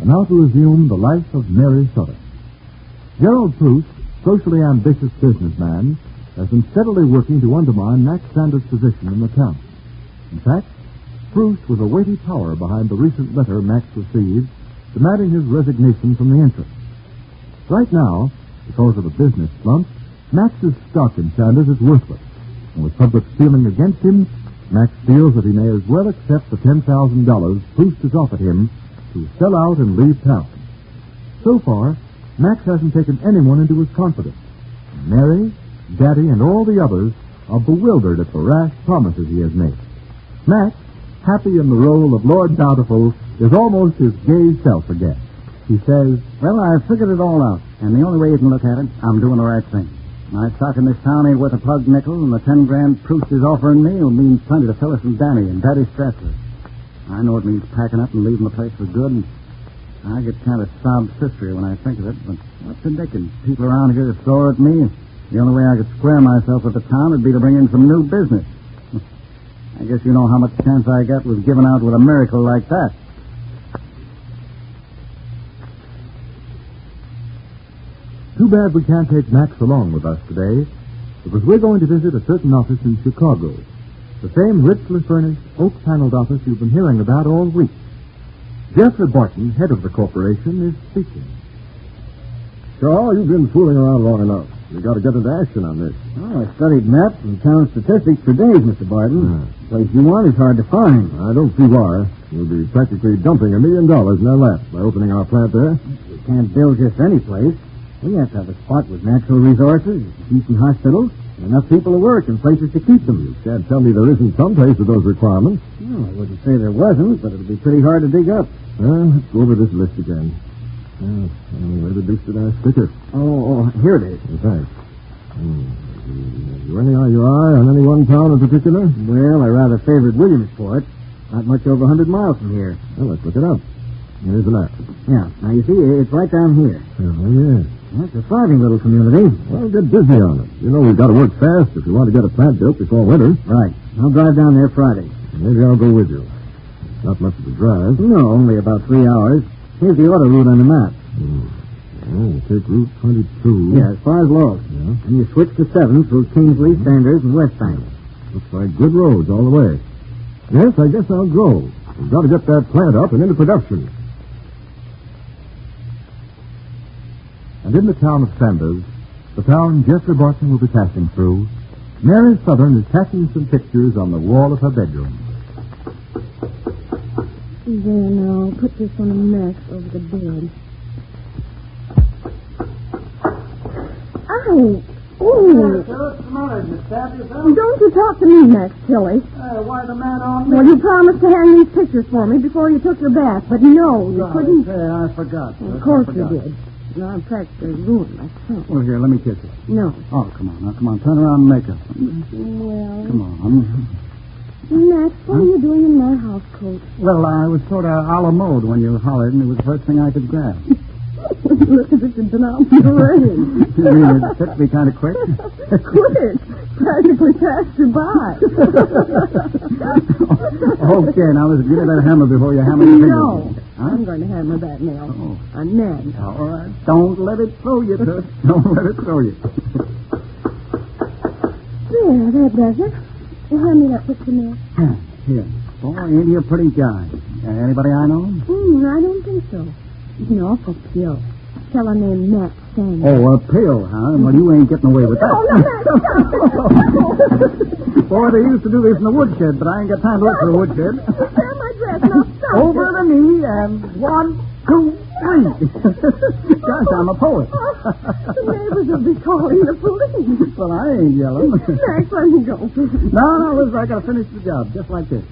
now to resume the life of Mary Sutter. Gerald Proust, socially ambitious businessman, has been steadily working to undermine Max Sanders' position in the town. In fact, Proust was a weighty power behind the recent letter Max received demanding his resignation from the interest. Right now, because of a business slump, Max's stock in Sanders is worthless. And with public feeling against him, Max feels that he may as well accept the $10,000 Proust has offered him to sell out and leave town. So far, Max hasn't taken anyone into his confidence. Mary, Daddy, and all the others are bewildered at the rash promises he has made. Max, happy in the role of Lord Bountiful, is almost his gay self again. He says, "Well, I've figured it all out, and the only way you can look at it, I'm doing the right thing. My stock in this town ain't worth a plug nickel, and the 10 grand Proust is offering me will mean plenty to Phyllis and Danny and Daddy Strassler. I know it means packing up and leaving the place for good, and I get kind of sob-sistery when I think of it, but what's the dickens? People around here are sore at me, and the only way I could square myself with the town would be to bring in some new business. I guess you know how much chance I got with giving out with a miracle like that." Too bad we can't take Max along with us today, because we're going to visit a certain office in Chicago. The same richly furnished, oak-paneled office you've been hearing about all week. Jeffrey Barton, head of the corporation, is speaking. Shaw, you've been fooling around long enough. You've got to get into action on this. Oh, I studied maps and town statistics for days, Mr. Barton. The place you want is hard to find. I don't see why. We'll be practically dumping $1 million in our laps by opening our plant there. We can't build just any place. We have to have a spot with natural resources, decent hospitals, and enough people to work and places to keep them. You can't tell me there isn't some place with those requirements. No, I wouldn't say there wasn't, but it'll be pretty hard to dig up. Let's go over this list again. Where the deuce did I stick it? Oh, here it is. Thanks. Have you any your eye on any one town in particular? Well, I rather favored Williamsport. Not much over 100 miles from here. Well, let's look it up. Here's the map. Yeah, now you see, it's right down here. Oh, yeah. That's a thriving little community. Well, get busy on it. You know we've got to work fast if we want to get a plant built before winter. Right. I'll drive down there Friday. Maybe I'll go with you. It's not much of a drive. No, only about 3 hours. Here's the auto route on the map. We'll take Route 22. Yeah, as far as Lowe's. Yeah. And you switch to 7 through Kingsley, Sanders, and West Bank. Looks like good roads all the way. Yes, I guess I'll go. We've got to get that plant up and into production. And in the town of Sanders, the town Jeffrey Barton will be passing through, Mary Southern is tacking some pictures on the wall of her bedroom. There now, put this on a mess over the bed. Ow! Ooh! What's the matter? You stabbed yourself? Don't you talk to me, Max Tilly. Why the man on me? Well, you promised to hang these pictures for me before you took your bath, but no, you couldn't. I forgot. Of course you did. No, I'm practically ruined myself. Well, here, let me kiss you. No. Oh, come on. Now, come on. Turn around and make up. Well... Come on. Max, what are you doing in my house coat? Well, I was sort of a la mode when you hollered, and it was the first thing I could grab. Look as if you'd been out in the rain. You mean it took me kind of quick? Quick. Practically passed you by. Okay, now listen, give me that hammer before you hammer your fingers. No. Huh? I'm going to hammer that nail. Oh. On Ned. All right. Don't let it throw you, Toots. Don't let it throw you. There, that does it. Well, hand me that picture now. Here. Boy, ain't he a pretty guy? Anybody I know? I don't think so. He's an awful pill. Fellow named Matt Sanders. Oh, a pill, huh? Well, you ain't getting away with that. No, Boy, they used to do this in the woodshed, but I ain't got time to look for a woodshed. Tear my dress. Now stop. Over the knee, and 1, 2, 3. Gosh, I'm a poet. The neighbors will be calling the police. Well, I ain't yelling. Max, let me go. No, listen, I gotta finish the job, just like this.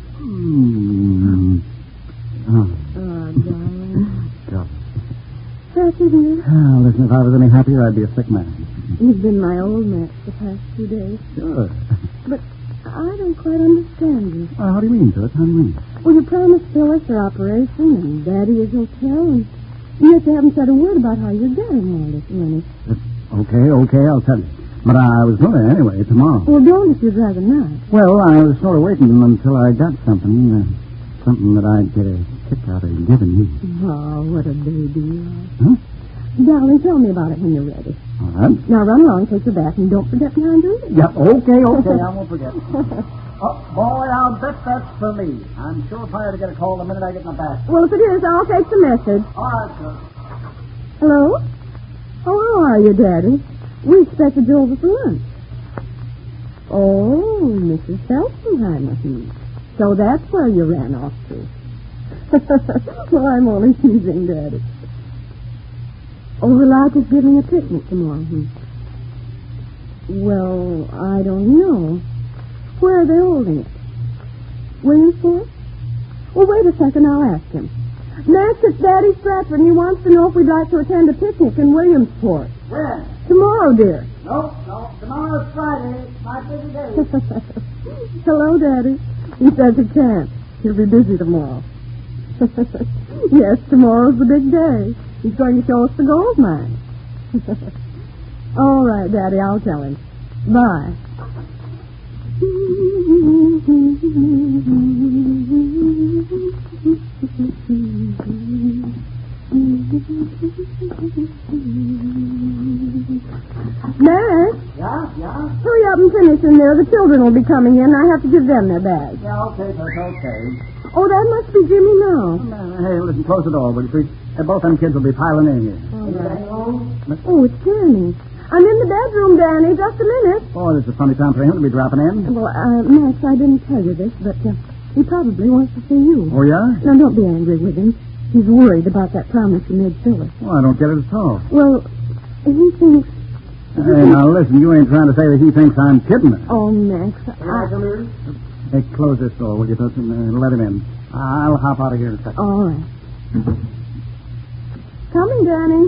Oh, darling. God. That's isn't it? Oh, listen, if I was any happier, I'd be a sick man. You've been my old Max the past 2 days. Sure. But I don't quite understand you. How do you mean, Toots? How do you mean? Well, you promised Phyllis her operation and Daddy his hotel, and yet you haven't said a word about how you're getting all this money. Okay, I'll tell you. But I was going to anyway, tomorrow. Well, don't if you'd rather not. Well, I was sort of waiting until I got something. something that I'd get a kick out of giving you. Oh, what a baby you are. Huh? Darling, tell me about it when you're ready. All right. Now run along, take your bath, and don't forget behind your ear. Yeah, okay, I won't forget. Oh, boy, I'll bet that's for me. I'm sure fired to get a call the minute I get my bath. Well, if it is, I'll take the message. All right, sir. Hello? Oh, how are you, Daddy? We expected you over for lunch. Oh, Mrs. Felsenheimer. So that's where you ran off to. Well, I'm only teasing, Daddy. Oh, Relight is giving a picnic tomorrow. Well, I don't know. Where are they holding it? Williamsport? Well, wait a second, I'll ask him. Max, it's Daddy Stratford, and he wants to know if we'd like to attend a picnic in Williamsport. When? Tomorrow, dear. No. Tomorrow's Friday. It's my busy day. Hello, Daddy. He says he can't. He'll be busy tomorrow. Yes, tomorrow's the big day. He's going to show us the gold mine. All right, Daddy, I'll tell him. Bye. Max? Yeah? Hurry up and finish in there. The children will be coming in. I have to give them their bags. Yeah, okay, that's okay. Oh, that must be Jimmy now. Hey, listen, close the door, will you please? Both them kids will be piling in here. All right. Oh, it's Danny. I'm in the bedroom, Danny. Just a minute. Oh, this is a funny time for him to be dropping in. Well, Max, I didn't tell you this, but he probably wants to see you. Oh, yeah? Now, don't be angry with him. He's worried about that promise you made Phyllis. Well, I don't get it at all. Well, he thinks... Hey, now, listen, you ain't trying to say that he thinks I'm kidding him. Oh, Max, Hey, close this door, will you, Tosin, and let him in. I'll hop out of here in a second. all right. Coming, Danny.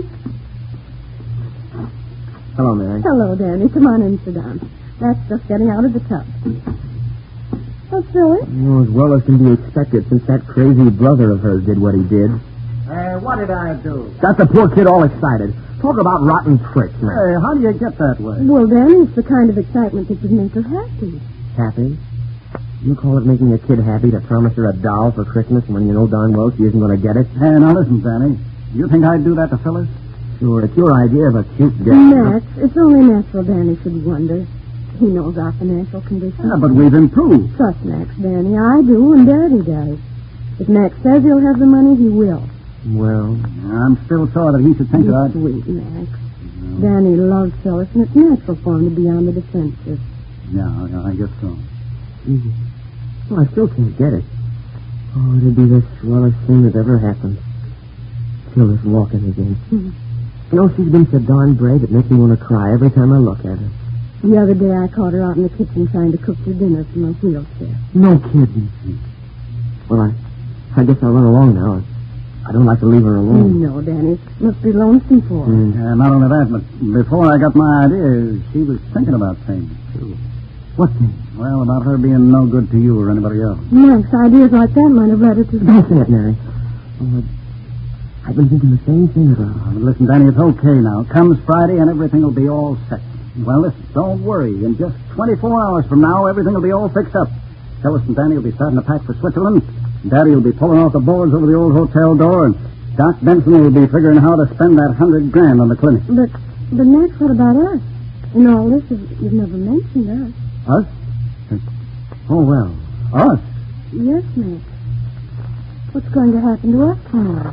Hello, Mary. Hello, Danny. Come on in, sit down. That's just getting out of the tub. What's Phyllis? Oh, as well as can be expected since that crazy brother of hers did what he did. What did I do? Got the poor kid all excited. Talk about rotten tricks, man. Hey, how do you get that way? Well, Danny, it's the kind of excitement that would make her happy. Happy? You call it making a kid happy to promise her a doll for Christmas when you know darn well she isn't going to get it? Hey, now listen, Danny. You think I'd do that to Phyllis? Sure, it's your idea of a cute girl. Max, it's only natural Danny should wonder. He knows our financial condition. Yeah, but we've improved. Trust Max, Danny. I do, and Daddy does. If Max says he'll have the money, he will. Well, I'm still sore that he should think that I'd... Sweet, Max. Danny loves Phyllis, and it's natural for him to be on the defensive. Yeah, I guess so. well, I still can't get it. Oh, it'd be the swellest thing that ever happened. Phyllis walking again. You know, she's been so darn brave it makes me want to cry every time I look at her. The other day I caught her out in the kitchen trying to cook your dinner from a wheelchair. No kidding. Well, I guess I'll run along now. I don't like to leave her alone. No, Danny. It must be lonesome for her. Not only that, but before I got my idea, she was thinking about things, too. What thing? Well, about her being no good to you or anybody else. Max, ideas like that might have led her to... Don't say it, Mary. Oh, I've been thinking the same thing about her. Listen, Danny, it's okay now. Comes Friday and everything will be all set. Well, listen, don't worry. In just 24 hours from now, everything will be all fixed up. Phyllis and Danny will be starting to pack for Switzerland. Daddy will be pulling off the boards over the old hotel door, and Doc Benson will be figuring how to spend that $100,000 on the clinic. But Max, what about us? In all this, you've never mentioned us. Us? Oh, well, us? Yes, Max. What's going to happen to us tomorrow?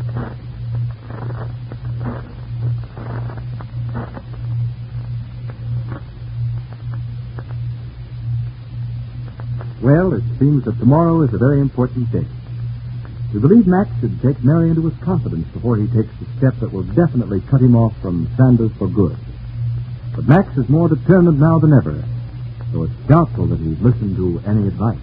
Well, it seems that tomorrow is a very important day. We believe Max should take Mary into his confidence before he takes the step that will definitely cut him off from Sanders for good. But Max is more determined now than ever, so it's doubtful that he'd listen to any advice.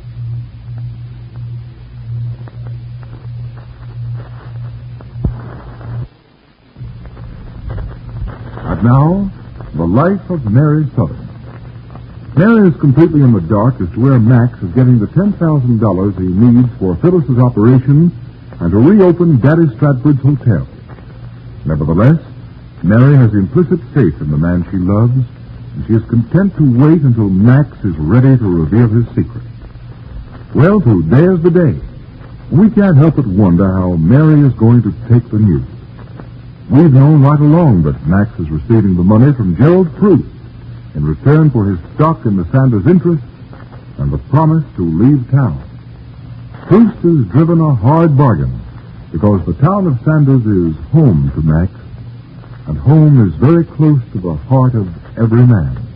And now, the life of Mary Southern. Mary is completely in the dark as to where Max is getting the $10,000 he needs for Phyllis's operation and to reopen Daddy Stratford's hotel. Nevertheless, Mary has implicit faith in the man she loves, and she is content to wait until Max is ready to reveal his secret. Well, today is the day. We can't help but wonder how Mary is going to take the news. We've known right along that Max is receiving the money from Gerald Proust in return for his stock in the Sanders interest and the promise to leave town. Proust has driven a hard bargain because the town of Sanders is home to Max, and home is very close to the heart of every man.